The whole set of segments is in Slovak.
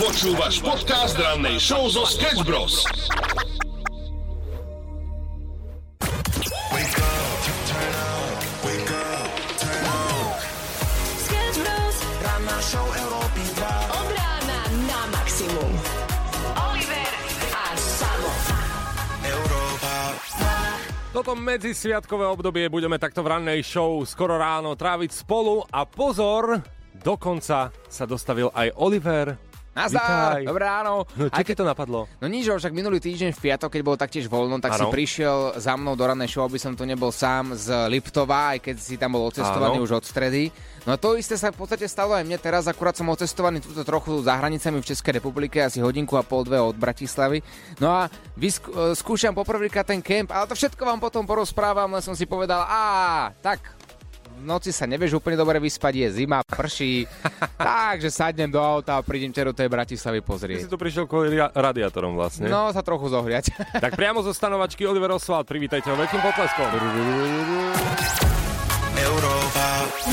Počúvaš podcast rannej show zo Sketch Bros. Sketch Bros. Ranná show Európy 2. Od rána na maximum. Oliver a Samo. Európa 2. Toto medzisviatkové obdobie budeme takto v rannej show skoro ráno tráviť spolu a pozor, dokonca sa dostavil aj Oliver. Nazdar, dobré ráno. No, čo to napadlo? No nič, však minulý týždeň v piatok, keď bolo taktiež voľno, tak si prišiel za mnou do rannej show, aby som tu nebol sám z Liptova, aj keď si tam bol odcestovaný už od stredy. No to isté sa v podstate stalo aj mne teraz, akurát som odcestovaný túto trochu za hranicami v Českej republike, asi hodinku a pol, dve od Bratislavy. No a skúšam poprvýkrát ten kemp, ale to všetko vám potom porozprávam, len som si povedal, tak... V noci sa nevieš úplne dobre vyspať, je zima, prší, takže sadnem do auta a prídem ťa do tej Bratislavy pozrieť. Ty si tu prišiel kvôli radiátorom vlastne. No, sa trochu zohriať. Tak priamo zo stanovačky Oliver Oswald, privítajte ho veľkým potleskom. Európa.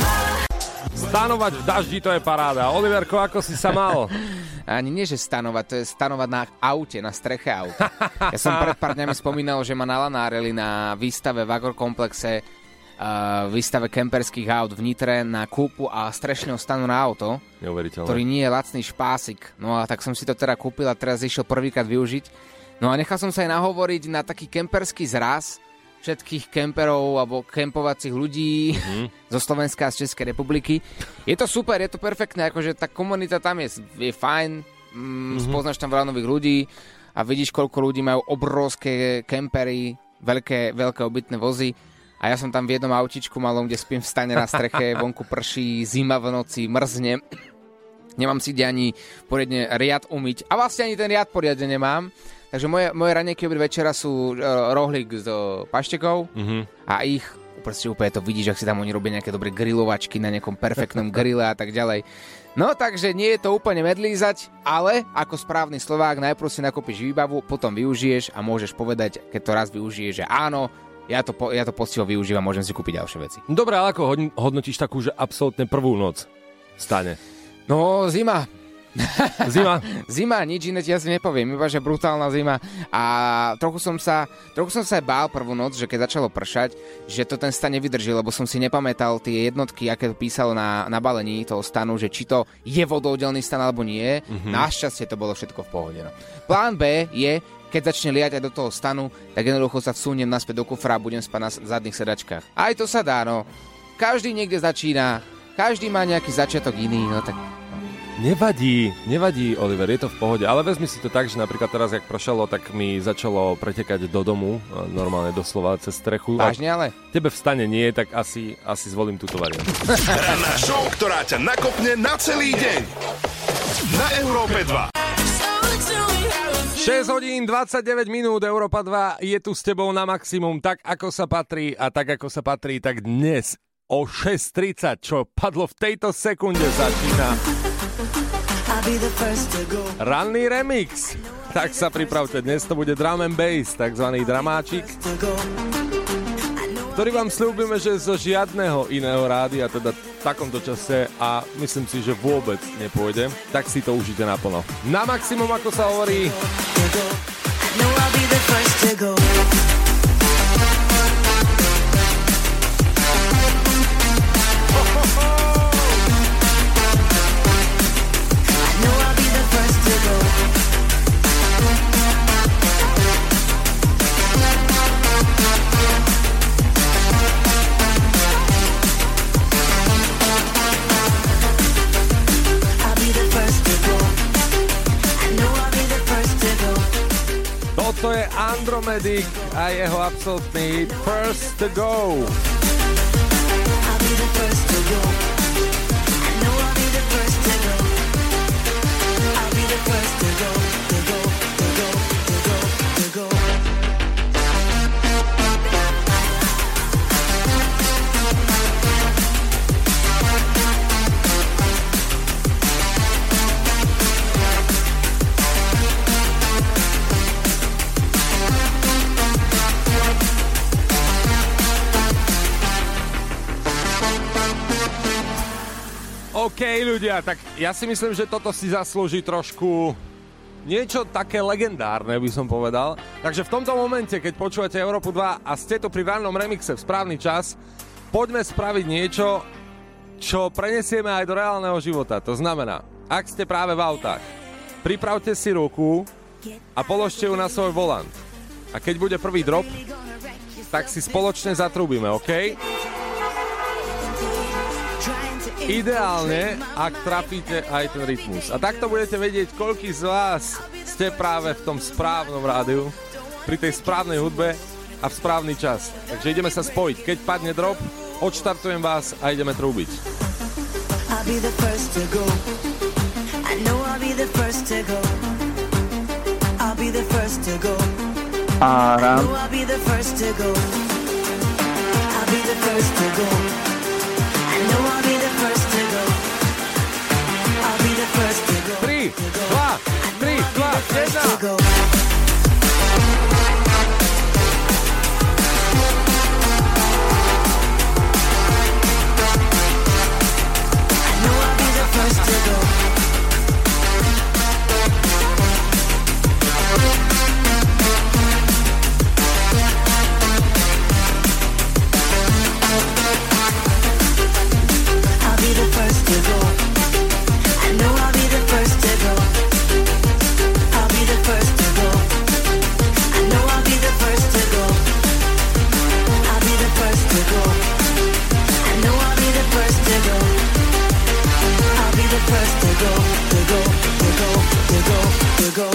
Stanovať v daždi, to je paráda. Oliverko, ako si sa mal? Ani nie, že stanovať, to je stanovať na aute, na streche auta. Ja som pred pár dňami spomínal, že ma nalanárili na výstave v Agrokomplexe, výstave kemperských aut v Nitre na kúpu a strešného stanu na auto, ktorý nie je lacný špásik. No a tak som si to teda kúpil a teraz išiel prvýkrát využiť. No a nechal som sa aj nahovoriť na taký kemperský zraz všetkých kemperov alebo kempovacích ľudí zo Slovenska a z Českej republiky. Je to super, je to perfektné, akože tá komunita tam je fajn, spoznáš tam veľa nových ľudí a vidíš, koľko ľudí majú obrovské kempery, veľké obytné vozy. A ja som tam v jednom autičku malom, kde spím v stane na streche, vonku prší, zima v noci, mrzne. Nemám si kde ani poriadne riad umyť. A vlastne ani ten riad poriadne nemám. Takže moje raňajky obed večera sú rohlík s paštekou a ich, proste úplne to vidíš, ak si tam oni robia nejaké dobré grilovačky na nejakom perfektnom grille a tak ďalej. No takže nie je to úplne medlízať, ale ako správny Slovák najprv si nakúpiš výbavu, potom využiješ a môžeš povedať, keď to raz využiješ, že áno, ja to poctivo využívam, môžem si kúpiť ďalšie veci. Dobre, ale ako hodnotíš takú, že absolútne prvú noc v stane? No, zima. Zima, nič iné ti asi nepoviem, iba že brutálna zima. A trochu som sa aj bál prvú noc, že keď začalo pršať, že to ten stan nevydrží, lebo som si nepamätal tie jednotky, aké to písalo na balení toho stanu, že či to je vodoudelný stan alebo nie. Našťastie to bolo všetko v pohode. No. Plán B je, keď začne liať aj do toho stanu, tak jednoducho sa vsuniem naspäť do kufra a budem spať na zadných sedačkách. Aj to sa dá, no. Každý niekde začína, každý má nejaký začiatok iný, no tak... Nevadí, Oliver, je to v pohode, ale vezmi si to tak, že napríklad teraz, jak pršalo, tak mi začalo pretekať do domu, normálne doslova cez strechu. Vážne ale? Tebe v stane nie, tak asi zvolím túto variantu. Ranná show, ktorá ťa nakopne na celý deň. Na Európe 2. 6 hodín 29 minút, Európa 2 je tu s tebou na maximum, tak ako sa patrí a tak ako sa patrí, tak dnes o 6:30, čo padlo v tejto sekunde, začína ranný remix. Tak sa pripravte, dnes to bude drum and bass, takzvaný dramáčik, ktorý vám sľúbime, že zo žiadneho iného rádia, teda v takomto čase a myslím si, že vôbec nepôjde, tak si to užite naplno. Na maximum, ako sa hovorí. Toto je Andromedic a jeho absolútny First to Go. ľudia, tak ja si myslím, že toto si zaslúži trošku niečo také legendárne, by som povedal. Takže v tomto momente, keď počúvate Európu 2 a ste tu pri rannom remixe v správny čas, poďme spraviť niečo, čo prenesieme aj do reálneho života. To znamená, ak ste práve v autách, pripravte si ruku a položte ju na svoj volant. A keď bude prvý drop, tak si spoločne zatrúbime, OK? Ideálne, ak trafíte aj ten rytmus. A takto budete vedieť, koľký z vás ste práve v tom správnom rádiu, pri tej správnej hudbe a v správny čas. Takže ideme sa spojiť. Keď padne drop, odštartujem vás a ideme trúbiť. I'll be the first to go. I know I'll be the first to go. I'll be the first to go. I know I'll be the first to go. I'll be the first to go. I know I'll be the first to go. I'll be the first to go. 3, 2, 1. First to go. I'll be the first to go. I know I'll be the first to go. I'll be the first to go. I know I'll be the first to go. I'll be the first to go. I know I'll be the first to go. I'll be the first to go, to go, to go, to go, to go.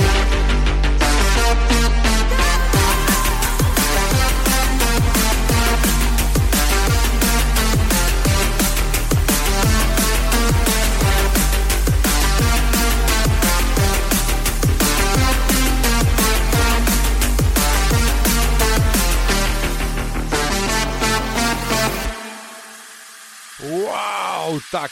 Wow, tak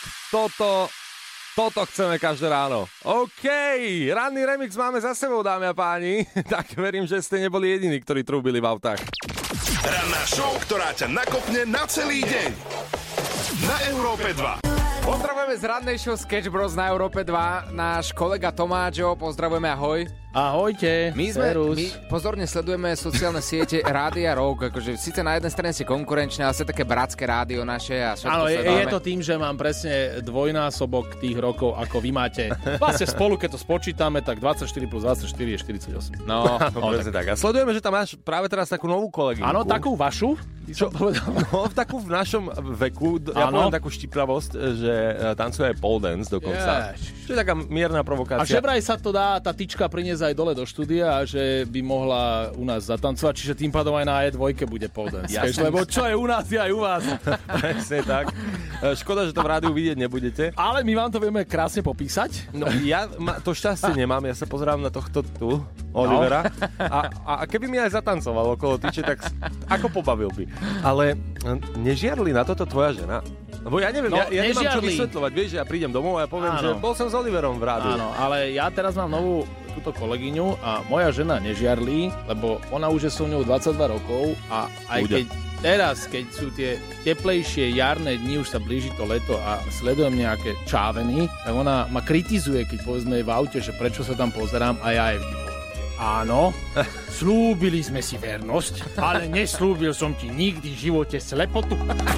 toto chceme každé ráno. OK, ranný remix máme za sebou, dámy a páni. Tak verím, že ste neboli jediní, ktorí trúbili v autách. Ranná show, ktorá ťa nakopne na celý deň. Na Európe 2. Pozdravujeme z rannej show Sketch Bros na Európe 2. Náš kolega Tomáčo, pozdravujeme, ahoj. Ahojte, My pozorne sledujeme sociálne siete Rádia Rock, akože síce na jednej strane si konkurenčné, ale ste také bratské rádio naše a všetko áno, sledujeme. je to tým, že mám presne dvojnásobok tých rokov, ako vy máte. Vlastne spolu, keď to spočítame, tak 24 plus 24 je 48. No, presne tak. A sledujeme, že tam máš práve teraz takú novú kolegyňu. Áno, takú vašu, by som povedal. No, takú v našom veku, ja poviem takú štiplavosť, že tancuje aj pole dance dokonca. Čo je taká mierna provokácia. A že vraj sa to dá, tá tyčka priniesť aj dole do štúdia a že by mohla u nás zatancovať, čiže tým pádom aj na E2 bude pole dance. Lebo čo je u nás, je aj u vás. Presne tak. Škoda, že to v rádiu vidieť nebudete. Ale my vám to vieme krásne popísať. No, ja to šťastie nemám, ja sa pozerám na tohto tu, Olivera. A keby mi aj zatancoval okolo tyče, tak ako pobavil by. Ale nežiarli na toto tvoja žena? Lebo ja neviem, ja nemám čo vysvetľovať. Vieš, že ja prídem domov a ja poviem, že bol som s Oliverom v rádiu. Áno, ale ja teraz mám novú túto kolegyňu a moja žena nežiarlí, lebo ona už je so mnou 22 rokov a aj keď teraz, keď sú tie teplejšie jarné dni, už sa blíži to leto a sledujem nejaké čáveny, tak ona ma kritizuje, keď povedzme v aute, že prečo sa tam pozerám a ja jej vždy poviem. Áno, slúbili sme si vernosť, ale neslúbil som ti nikdy v živote slepotu.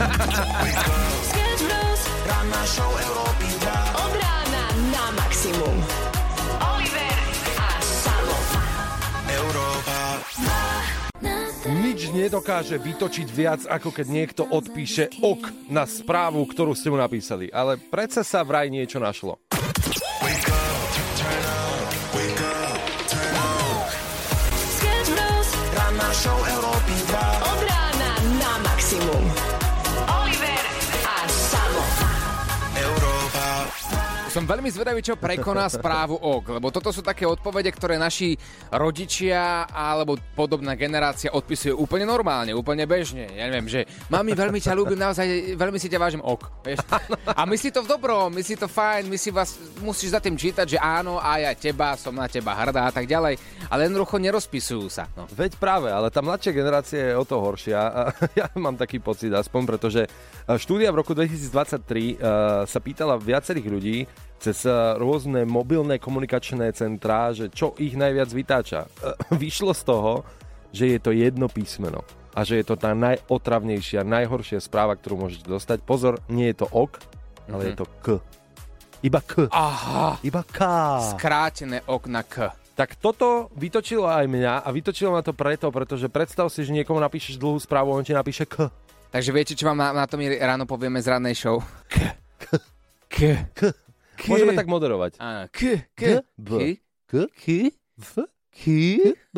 Sketch Bros. Ranná show Európy 2. Od rána na maximum. Oliver a Samo. Európa. Nič nedokáže vytočiť viac, ako keď niekto odpíše ok na správu, ktorú ste mu napísali. Ale predsa sa vraj niečo našlo. Sketch Bros. Ranná show Európy 2. Od rána na maximum. Oliver a Samo. Európa. Som veľmi zvedavý, čo prekoná správu OK, lebo toto sú také odpovede, ktoré naši rodičia alebo podobná generácia odpisuje úplne normálne, úplne bežne. Ja neviem, že mami, veľmi ťa ľúbim, naozaj veľmi si ťa vážim OK. Vieš? A myslí to v dobrom, myslí to fajn, musíš za tým čítať, že áno, a ja teba, som na teba hrdá a tak ďalej, ale jednoducho nerozpisujú sa. No. Veď práve, ale tá mladšia generácia je o to horšia. Ja mám taký pocit aspoň, pretože štúdia v roku 2023 sa pýtala viacerých ľudí cez rôzne mobilné komunikačné centrá, že čo ich najviac vytáča. Vyšlo z toho, že je to jedno písmeno a že je to tá najotravnejšia, najhoršia správa, ktorú môžete dostať. Pozor, nie je to OK, ale je to K. Iba K. Aha. Iba K. Skrátené OK na K. Tak toto vytočilo aj mňa a vytočilo ma to pretože predstav si, že niekomu napíšeš dlhú správu, on ti napíše K. Takže viete, čo vám na tom ráno povieme z rannej show? K. Môžeme tak moderovať. K. B. K. V. K. B.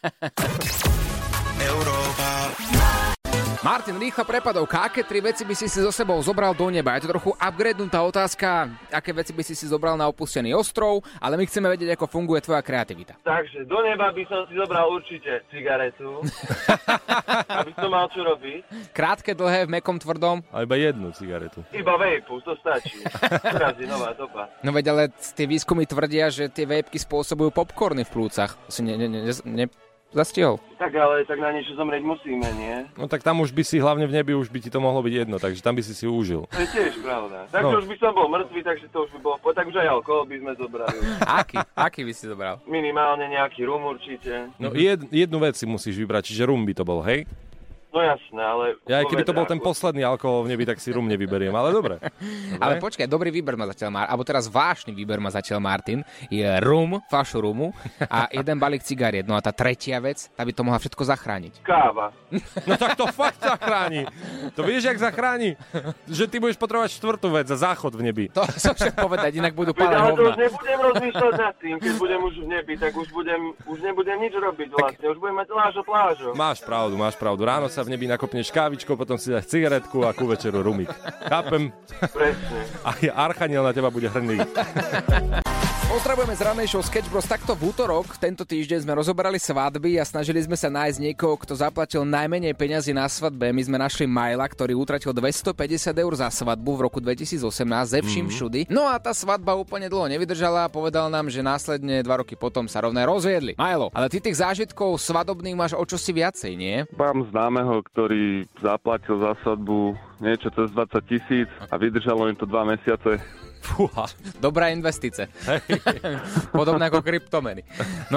Martin, rýchla prepadovka. Aké 3 veci by si so sebou zobral do neba? Je to trochu upgradenutá otázka. Aké veci by si zobral na opustený ostrov? Ale my chceme vedieť, ako funguje tvoja kreativita. Takže do neba by som si zobral určite cigaretu, aby som mal čo robiť. Krátke, dlhé, v mäkkom, tvrdom? A iba jednu cigaretu. Iba vejpu, to stačí. Teraz je nová doba. No veď, ale tie výskumy tvrdia, že tie vejpky spôsobujú popcorny v plúcach. Si zastihol. Tak ale tak na niečo zomrieť musíme, nie? No tak tam už by si, hlavne v nebi, už by ti to mohlo byť jedno, takže tam by si užil. To je tiež pravda. Takže už by som bol mŕtvý, takže to už by bolo... Tak už aj alkohol by sme zobrali. Aký by si zobral? Minimálne nejaký rum určite. No jednu vec si musíš vybrať, čiže rum by to bol, hej? No jasné, ale... Ja aj keby to bol ten posledný alkohol v nebi, tak si rum nevyberiem, ale dobre. Ale počkaj, dobrý výber má zatiaľ alebo teraz vážny výber má zatiaľ Martin. Je rum, fľašu rumu a jeden balík cigariet. No a tá tretia vec, tá by to mohla všetko zachrániť. Káva. No tak to fakt zachráni. To vieš, jak zachráni? Že ty budeš potrebovať 4. vec za záchod v nebi. To som však povedať, inak budú palé Ale to už hovna. nebudem rozmýšľať nad tým, keď budem už v nebi, tak už nebudem nič robiť vlastne. Už budem mať plážo. Máš pravdu. Ráno sa v nebi nakopneš kávičkou, potom si dáš cigaretku a ku večeru rumík. Chápem? Presne. A Archaniel na teba bude hrný. Pozdravujeme z rannej show Sketch Bros. Takto v útorok, tento týždeň sme rozoberali svadby a snažili sme sa nájsť niekoho, kto zaplatil najmenej peňazí na svadbe. My sme našli Majla, ktorý utratil 250 eur za svadbu v roku 2018 ze vším všudy. No a tá svadba úplne dlho nevydržala a povedal nám, že následne 2 roky potom sa rovné rozviedli. Majlo, ale ty tých zážitkov svadobných máš o čosi viacej, nie? Mám známeho, ktorý zaplatil za svadbu niečo cez 20 000 a vydržalo im to 2 mesiace. Fúha. Dobrá investice. Podobné ako kryptomeny.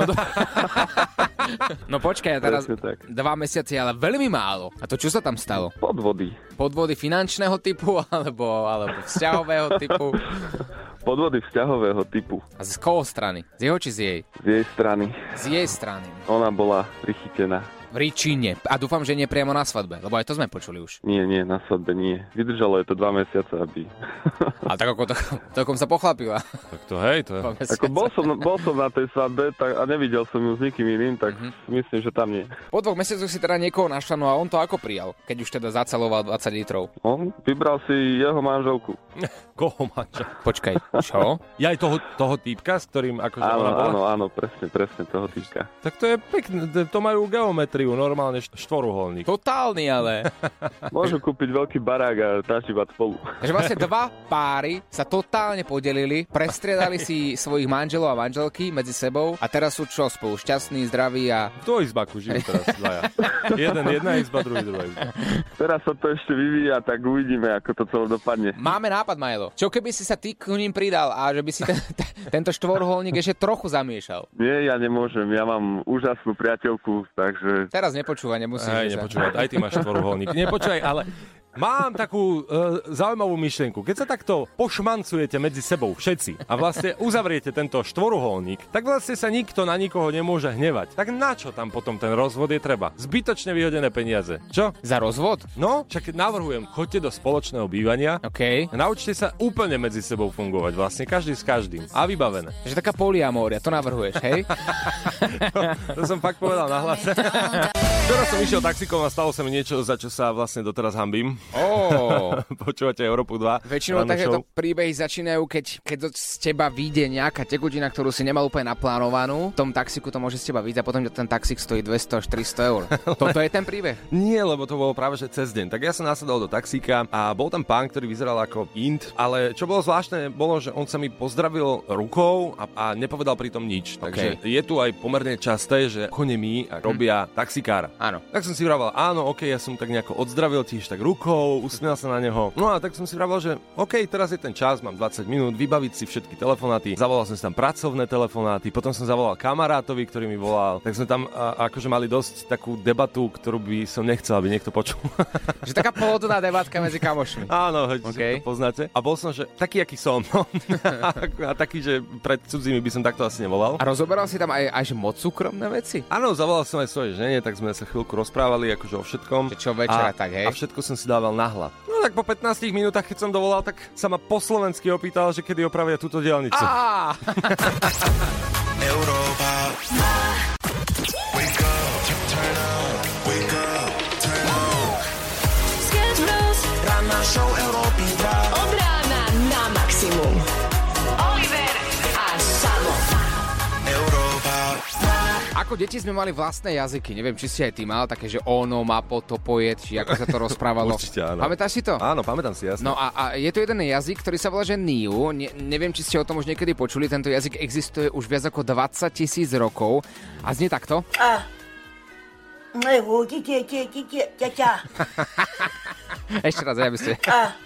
No počkaj, teraz 2 mesiace, ale veľmi málo. A to čo sa tam stalo? Podvody. Podvody finančného typu alebo vzťahového typu? Podvody vzťahového typu. A z koho strany? Z jeho či z jej? Z jej strany. Z jej strany. Ona bola prichytená. V Ričine. A dúfam, že nie priamo na svadbe, lebo aj to sme počuli už. Nie, na svadbe nie. Vydržalo je to 2 mesiace, aby... A tak ako to sa pochlapila. Tak to hej, to je... Ako bol som na tej svadbe a nevidel som ju s nikým iným, tak myslím, že tam nie. Po 2 mesiacoch si teda niekoho našla, no a on to ako prijal, keď už teda zacaloval 20 litrov? On vybral si jeho manželku. Koho manžel? Počkaj, čo? Ja aj toho týpka, s ktorým akože ona bola? Áno, presne toho týpka. Tak to je pekné, to majú geometriu, normálne štvoruholník. Totálny ale. Môžu kúpiť veľký barák a tažívať spolu. Takže vlastne 2 páry sa totálne podelili, prestriedali si svojich manželov a manželky medzi sebou a teraz sú čo spolu? Šťastní, zdraví a... V dvojizbaku žijú teraz dvaja. Jedna izba, druhá izba. Teraz sa to ešte vyvíja, tak uvidíme, ako to celé dopadne. Máme nápad, Majlo. Čo keby si sa ty k ním pridal a že by si tento štvorholník ešte trochu zamiešal? Nie, ja nemôžem. Ja mám úžasnú priateľku, takže... Teraz nepočúva, nemusíš. Nepočúvať, aj ty máš štvorholník. Nepočúvaj, ale mám takú zaujímavú myšlienku. Keď sa takto pošmancujete medzi sebou všetci a vlastne uzavriete tento štvoruholník, tak vlastne sa nikto na nikoho nemôže hnevať. Tak na čo tam potom ten rozvod je treba? Zbytočne vyhodené peniaze. Čo? Za rozvod? No, však navrhujem, choďte do spoločného bývania. OK. Naučte sa úplne medzi sebou fungovať, vlastne každý s každým. A vybavené. Takže taká poliamória, to navrhuješ, hej? To som fakt povedal nahlas. Včera som išiel taxikom a stalo sa mi niečo, za čo sa vlastne doteraz hanbím. Počúvate Európu 2. Väčšinou takéto príbehy začínajú, keď z teba vyjde nejaká tekutina, ktorú si nemal úplne naplánovanú. V tom taxiku to môže z teba vyjsť a potom ten taxík stojí 200 až 300 eur. Toto je ten príbeh? Nie, lebo to bolo práve že cez deň. Tak ja som nasadol do taxíka a bol tam pán, ktorý vyzeral ako Int, ale čo bolo zvláštne, bolo, že on sa mi pozdravil rukou a nepovedal pritom nič. Takže je tu aj pomerne časté, že konemí a robia taxikára. Áno. Tak som si vravel, áno, ja som tak nejako odzdravil tiež tak rukou, usmiel sa na neho. No a tak som si vravel, že teraz je ten čas, mám 20 minút, vybaviť si všetky telefonáty. Zavolal som si tam pracovné telefonáty, potom som zavolal kamarátovi, ktorý mi volal. Tak sme tam akože mali dosť takú debatu, ktorú by som nechcel, aby niekto počul. Že taká pohodlná debatka medzi kamošmi. Áno, to poznáte. A bol som, že taký, aký som. A taký, že pred cudzími by som takto asi nevolal. A rozoberal si tam aj že moc súkromné veci? Áno, zavolal som aj svojej žene, tak sme sa chvíľku rozprávali akože o všetkom. Čo večera, tak hej? A všetko som si dával nahlas. No tak po 15 minútach, keď som dovolal, tak sa ma po slovensky opýtal, že kedy opravia túto diaľnicu. Európa. Wake up, turn up, wake up, turn up. Sketch Bros. Ranná show Európy 2. Od rána na maximum. Oliver a Samo. Európa. Ako deti sme mali vlastné jazyky, neviem, či si aj ty mal, také, že ono, mapo, topojed, či ako sa to rozprávalo. Určite áno. Pamätáš si to? Áno, pamätám si, jasne. No a je to jeden jazyk, ktorý sa volá, že Niu. Neviem, či ste o tom už niekedy počuli, tento jazyk existuje už viac ako 20 000 rokov a znie takto. Ešte raz, aby ste...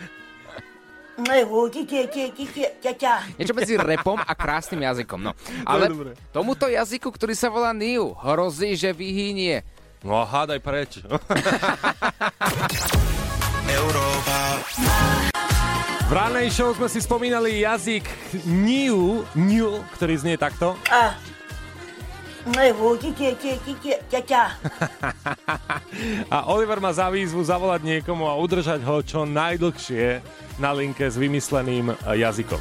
Niečo medzi rapom a krásnym jazykom, no. Ale tomuto jazyku, ktorý sa volá Niu, hrozí, že vyhynie. No hádaj preč. Európa. V ranej show sme si spomínali jazyk Niu, ktorý znie takto. A Oliver má za výzvu zavolať niekomu a udržať ho čo najdlhšie na linke s vymysleným jazykom.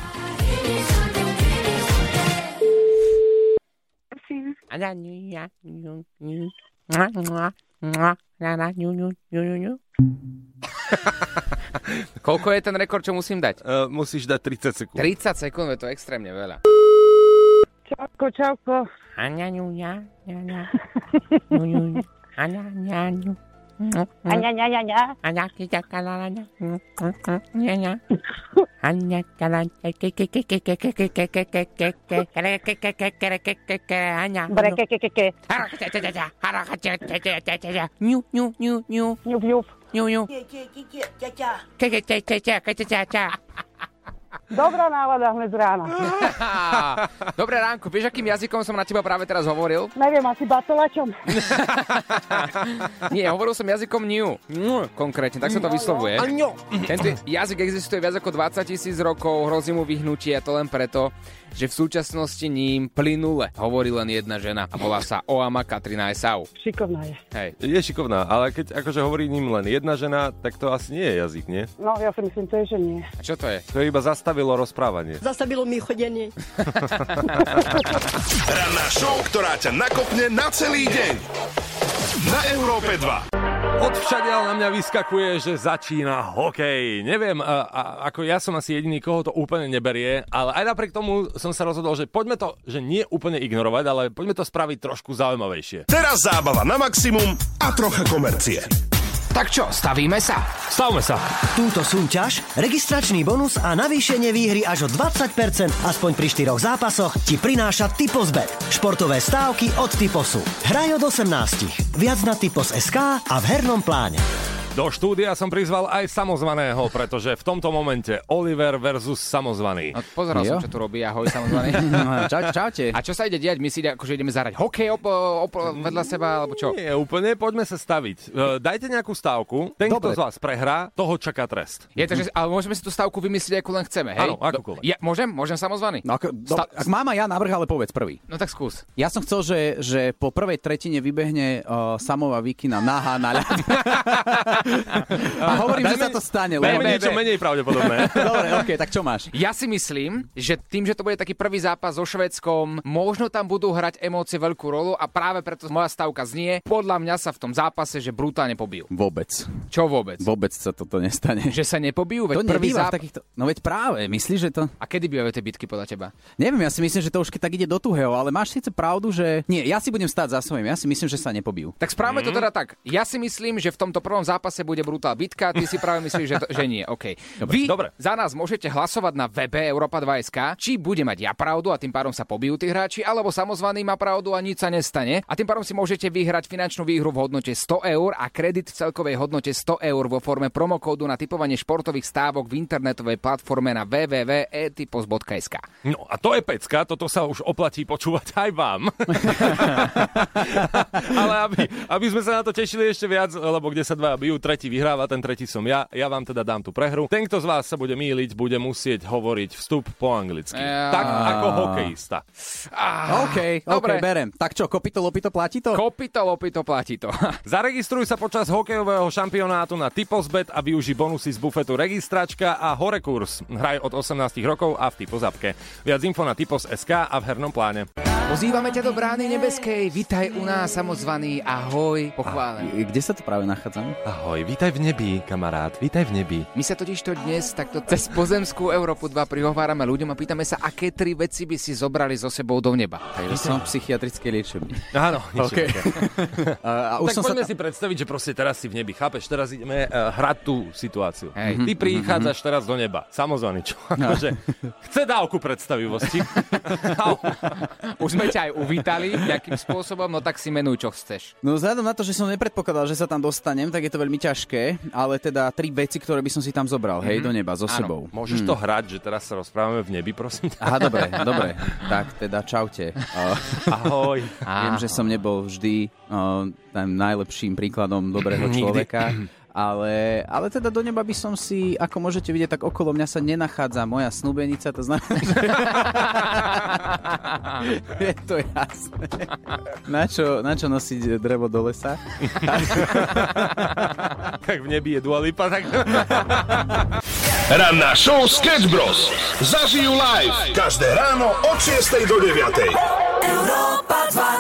Koľko je ten rekord, čo musím dať? Musíš dať 30 sekúnd. 30 sekúnd, je to extrémne veľa. Čauko. Dobrá nálada hneď z rána. Dobré ránko, vieš, akým jazykom som na teba práve teraz hovoril? Neviem, asi batolačom. Nie, hovoril som jazykom Niu. Konkrétne, tak sa to vyslovuje. Tento jazyk existuje viac ako 20 000 rokov, hrozí mu vyhnutie a to len preto, že v súčasnosti ním plynule hovorí len jedna žena a volá sa Oama Katrina Esau. Šikovná je. Hej. Je šikovná, ale keď akože hovorí ním len jedna žena, tak to asi nie je jazyk, nie? No, ja si myslím tiež, že nie. A čo to je? To iba zastavilo rozprávanie. Zastavilo mi chodenie. Ranná show, ktorá ťa nakopne na celý deň. Na Európe 2. Odvšadiaľ na mňa vyskakuje, že začína hokej. Neviem, ako ja som asi jediný, koho to úplne neberie, ale aj napriek tomu som sa rozhodol, že poďme to, že nie úplne ignorovať, ale poďme to spraviť trošku zaujímavejšie. Teraz zábava na maximum a trocha komercie. Tak čo, stavíme sa? Stavme sa. Túto súťaž, registračný bonus a navýšenie výhry až o 20% aspoň pri 4 zápasoch ti prináša Typos.bet. Športové stávky od Typosu. Hraj od 18. Viac na Typos.sk a v hernom pláne. Do štúdia som prizval aj samozvaného, pretože v tomto momente Oliver versus samozvaný. No, pozeral som, čo tu robí. Ahoj, samozvaný. Čaute. A čo sa ide diať? My si akože ideme zahrať hokej vedľa seba, alebo čo? Nie, úplne, poďme sa staviť. Dajte nejakú stávku, ten, kto z vás prehrá, toho čaká trest. Je to, že, ale môžeme si tú stávku vymyslieť, ako len chceme, hej? Áno, akúkoľvek. Ja, môžem samozvaný? No, ak mám aj ja návrh, ale povedz prvý. No tak skús. Ja som chcel, že po prvej tretine vybehne Samova Vikina nahá na ľad. A hovorím, že sa to stane. Dajme niečo menej pravdepodobné. Dobre, okej, tak čo máš? Ja si myslím, že tým, že to bude taký prvý zápas so Švédskom, možno tam budú hrať emócie veľkú rolu a práve preto moja stavka znie, podľa mňa sa v tom zápase, že brutálne pobijú. Vôbec. Čo vôbec? Vôbec sa toto nestane. Že sa nepobijú? Veď To prvý nebýva v zápas... takýchto... No veď práve, myslíš, že to... A kedy bývajú tie bitky podľa teba? Neviem, ja si myslím, že to už keď tak ide do tuhého, ale máš síce pravdu, že... Nie, ja si budem stáť za svojím, ja si myslím, že sa nepobijú. Tak správame to teda tak. Ja si myslím, že v tomto prvom zápase bude brutál bitka, ty si práve myslíš, že nie. OK. Vy za nás môžete hlasovať na webe Europa2.sk, či bude mať ja pravdu a tým pádom sa pobijú tí hráči, alebo samozvaný má pravdu a nič sa nestane. A tým pádom si môžete vyhrať finančnú výhru v hodnote 100 eur a kredit v celkovej hodnote 100 eur vo forme promokódu na tipovanie športových stávok v internetovej platforme na www.etipos.sk. No a to je pecka, toto sa už oplatí počúvať aj vám. Ale aby sme sa na to tešili ešte viac, lebo kde sa dvaja bijú, tretí vyhráva, ten tretí som ja. Ja vám teda dám tú prehru. Ten, kto z vás sa bude mýliť, bude musieť hovoriť vstup po anglicky. Tak ako hokejista. OK, berem. Tak čo, kopito, lopito, platí to? Kopito, lopito, platí to. Zaregistruj sa počas hokejového šampionátu na Typosbet a využij bonusy z bufetu Registračka a Horekurs. Hraj od 18 rokov a v Typozapke. Viac info na Typos.sk a v hernom pláne. Pozývame ťa do Brány nebeskej. Vitaj u nás, samozvaný. Ahoj, pochválen. Kde sa to práve nachádzam? Ahoj, vítaj v nebi, kamarát. Vítaj v nebi. My sa totižto dnes takto cez pozemskú Európu 2 prihovárame ľuďom a pýtame sa, aké 3 veci by si zobrali so sebou do neba. Ja som v psychiatrickej liečebni. Áno, okay. Tak poďme si predstaviť, že proste teraz si v nebi, chápeš? Teraz ideme hrať tú situáciu. Hej. Ty prichádzaš teraz do neba. Samozvaný, čo? Akože chce dávku predstavivosti. Už sme ťa aj uvítali nejakým spôsobom, no tak si menuj, čo chceš. No vzhľadom na to, že som nepredpokladal, že sa tam dostanem, tak je to veľmi ťažké, ale teda 3 veci, ktoré by som si tam zobral, hej, do neba so sebou. Môžeš to hrať, že teraz sa rozprávame v nebi, prosím. Aha, dobre. Tak teda čaute. Ahoj. Viem, že som nebol vždy najlepším príkladom dobrého človeka. Ale teda do neba by som si, ako môžete vidieť, tak okolo mňa sa nenachádza moja snúbenica, to znamená, že... Je to jasné. Na čo nosiť drevo do lesa? Tak v nebi je Dua Lipa, tak... Ranná show Sketch Bros. Zažijú live každé ráno od 6 do 9. Europa 2.